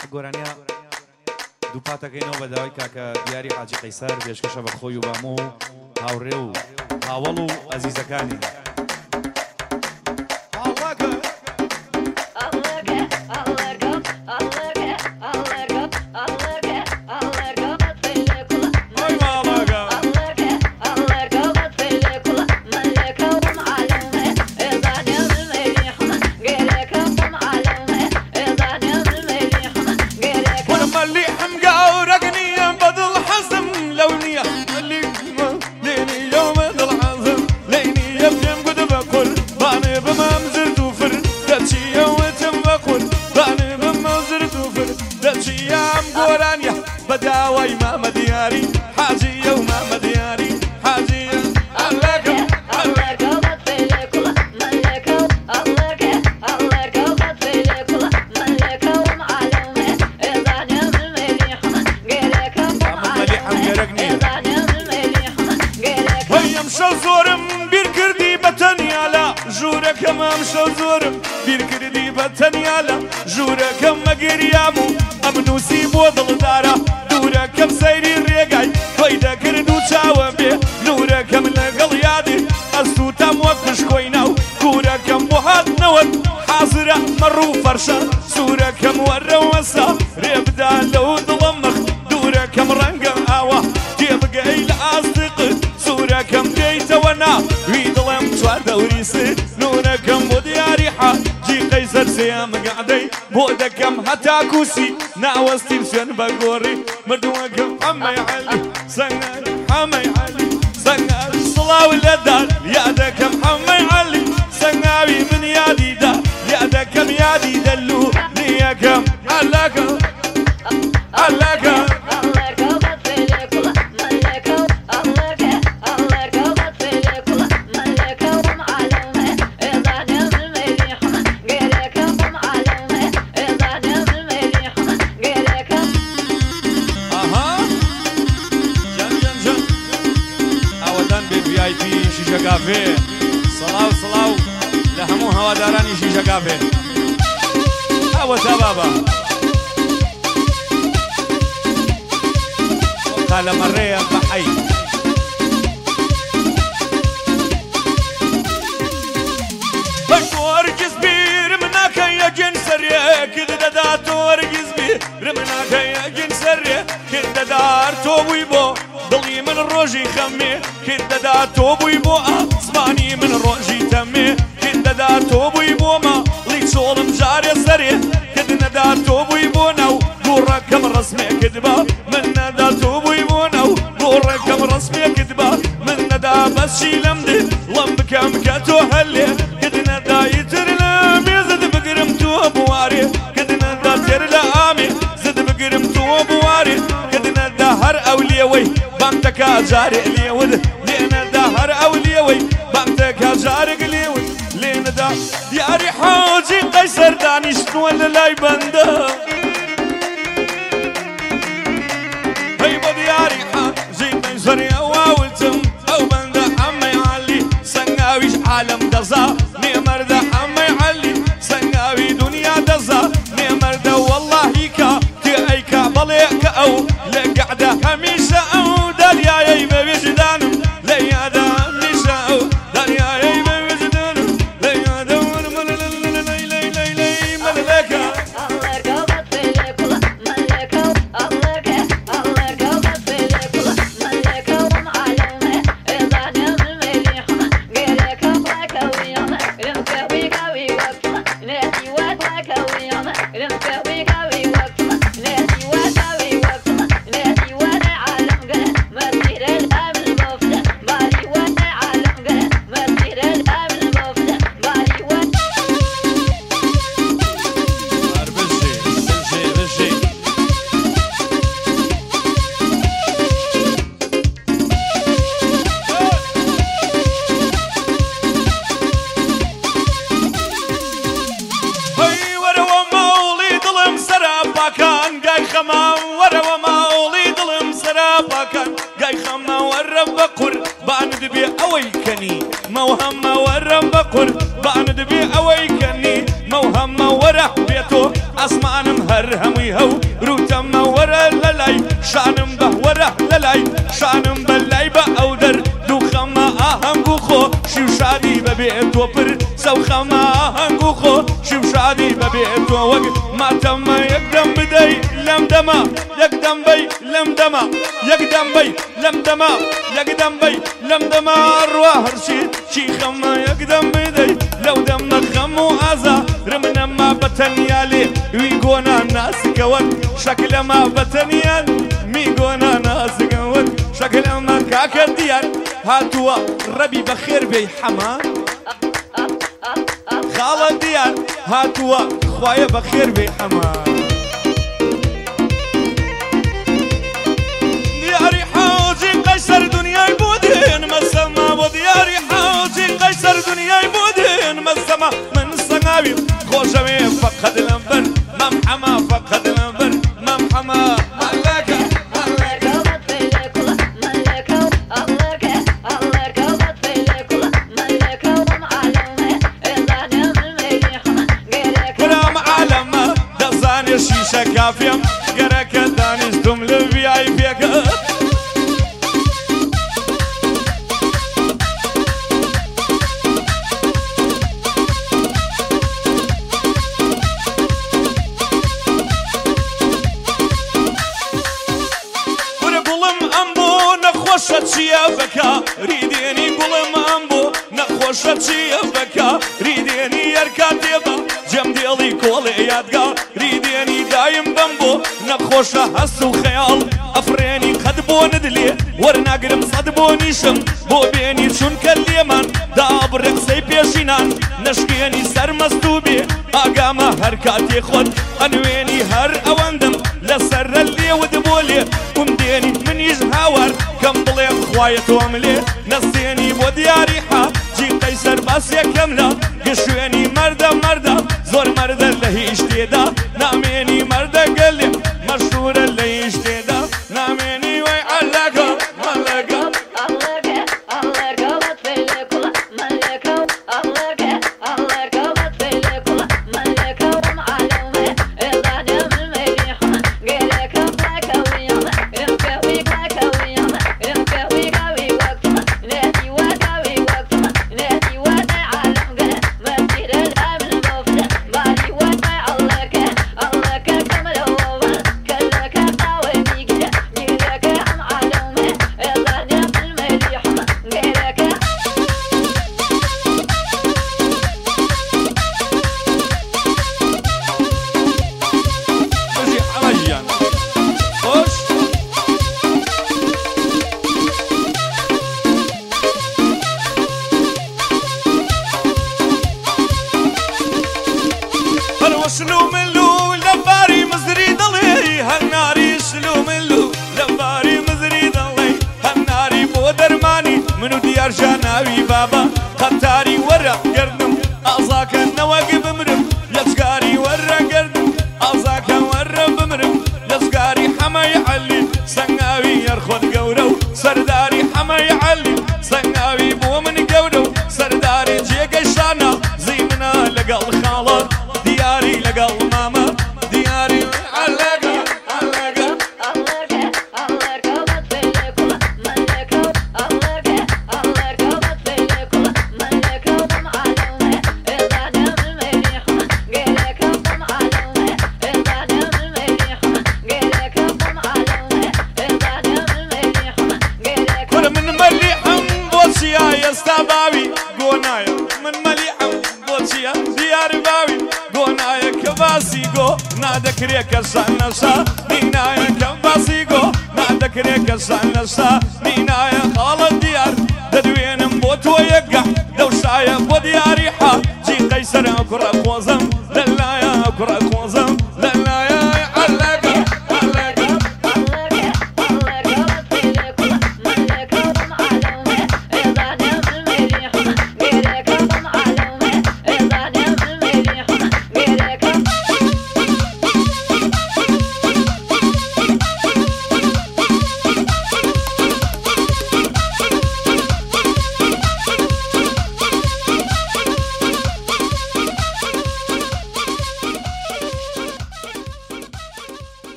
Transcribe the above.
گۆرانیا دوو پاتەکەینەوە بە داوای کاکە دیاری حاجی قەیسەر پێشکەشە بە خۆی و بەموو هاوڕێ و هاوڵ و ئەزیزەکانی بداوي ماما دياري حاجي وماما دياري حاجي زورم بیر کردی بەتەنیالا ژوورەکەم مەگریام و ئەمنووسی بۆ دڵدارە دوورەکەم سەیری ڕێگای تۆی دەکرد و چاوە بێ نورەکەم لەگەڵ یادێ ئەسووتەم وەک پشکۆی ناو کوورەکەم بۆ هاتنەوە حازرە مەڕوو فەرشە سوورەکەم وەرەوەسا ڕێبدا لەو دڵم مەخ دوورەکەم ڕەنگە ئاوە تێبگەی لە ئاستقت سوورەکەم دێیتەوە ناوی دڵێم چوار دەوری سر نورەکەم بۆ دیاری حاجی قەیسەر سێیامە گەعدەی بۆ دەکەم هەتا کووسی ناوەستیم سوێن بە گۆڕی مردووەکەم حەمەی عەلی سەنگەر حەمەی عەلی سەنگەر سڵاو لەدار یادەکەم حەمەی عەلی سەنگاوی من یادیدا یادەکەم یادی دەلو نیەکەم ئەلەکەم ئەلەکەم شیشەکافێ سڵاو سڵاو لە هەموو هەوادارانی شیشەکافێ ئەوە تا بابا قالە مەڕێیە بەحەی وەرگیز بیرم ناکەیە جنسەرێکت دەدات وەرگیز بیرم ناکەیە جنسەرێ کرد دەدار تۆ بووی بۆ دڵی من ڕۆژی خەمێ کرد دەدات تۆ بووی بۆ ئاسمانی من ڕۆژی تەمێ کرد دەدات تۆ بووی بۆ ماڵی چۆڵم جارێ سەرێ کرد نەدات تۆ بووی بۆ ناو گوڕەکەم ڕسمێکت بە من نەدات تۆ بووی بۆ ناو گوڕەکەم ڕسمێکت بە من نەدا بەچی لەم دێ لەم بکەم کە تۆ هەلێ کرد نەدایتر لە مێزت بگرم تۆ بوارێ کرد نەدا تێر لە ئامێ زت بگرم تۆ بوارێ کرد نەدا هەر ئەو لێوەی بامتەکە جارێ لێود لێنەدا هەر ئەو لێوەی بامتەکە جارێک لێود لێنەدا دیاری حاجی قەیسەر دانیشتووە لە لای بەندە هەی بە دیاری حاجی قەیسەر ئەواوتم ئەو بەندە حەمەی عەلی سەنگاویش عالەم دەزا نێمەردە حەمەی عەلی سەنگاوی دنیا دەزا نێمەردە وەڵڵاهی کا تێ ئەیکا بەڵێ کە ئەو لە گەعدە هەمیشە ئەو دەریایەی بە وجدانم لە یادە هەمیشە ئەو دەریایەی بە وجدانم لە یادە مەلەکە وەرەوە ماوڵی دڵم سەراپاکان گای خەمە وەرە بە قوربانت بێ ئەوەی کەنی مەوهەمە وەرە بە قوربانت بێ ئەوەی کەنی مەوهەمە وەرە بێتۆ ئەسمانم هەر هەمووی هەو تۆپر سەوخەما هەنگ و خۆ شیو شادی بەبێتەوە وەک ماتەمە یەکدەم بدەی لەم دەما یەکدەم بەی لەم دەما یەکدەم بەی لەم دەما یەکدەم بەی لەم دەما ڕوا هەرچی چی خەمە یەکدەم بدەی لەو دەمە خەم و ئازارم نەما بەتەنیا لێ وی گۆنا ناسکەوەن شەکلەما بەتەنیا میگۆنا ناسکەوەن شەکلەمە کاکە دیار هاتووە ڕەبی بەخێر بێی حەمان خاڵە دیار هاتووە خوایە بەخێر بێی حەمان دیاری حاجی قەیسەر دنیای بۆ دێن مەسەما بۆ دیاری حاجی قەیسەر دنیای بۆ دێن مەسەما من سەنگاوی خۆشەوێ فەقەت لەمبەر مەم حەما فەقەت لەمبەر مەم حەما مەلەکە شیشە کافیم گەرەکە دانیشتم لە ڤیایپێکە ورە گوڵم ئەم بۆ نەخۆشە چیە بەکە ریدێنی گوڵم ئەم بۆ نەخۆشە چیە بەکە ریدێنی یەرکا تێبە جەم دێڵی کۆڵێ یادگا ریدێنی دایم بەم بۆ نەخۆشە هەست و خەیاڵ ئەفرێنی قەت بۆ ندلێ وەرناگرم سەد بۆ نیشم بۆ بێنی چونکە لێمان دابڕێ قسەی پێشینان نەشکێنی سەرمەست و بێ ئاگامە هەر کاتێ خۆت ئەنوێنی هەر ئەوەندم لەسەرە لێوت بۆ لێ کوم دێنی منیش هاوار کەم بڵێم خوایە تۆم لێ نەستێنی بۆ دیاری حاجی قەیسەر باس یەکەم لە گشوێنی مەردە مەردە زۆر مەردە لە هیچ تێدا نامێنی مەردە گەلێ مەشهورە لە هیچ تێدا نامێنی وەی عەلەکە مەلەکە منو دیار جاناوی بابا قەتاری وەرە گردم ئازاکە نەوەک بمرم لەجگاری وەرە گردم ئازاکە وەرە بمرم لەجگاری حەمەی عەلی سەنگاوی یەرخۆت گەورە و سەرداری حەمەی عەلی سەنگاوی بۆ من گەورە و سەرداری جێگەشانە زیمنە لەگەڵ خاڵە دیاری لەگەڵ مامە دیاری عەلەکە نادەکرێ کەسان نەسا نینایە کەم باسیگۆ نادەکرێ کەسان نەسا نینایە خاڵە دیار دەدوێنم بۆ تۆ یەکگە دەوشایە بۆ دیاری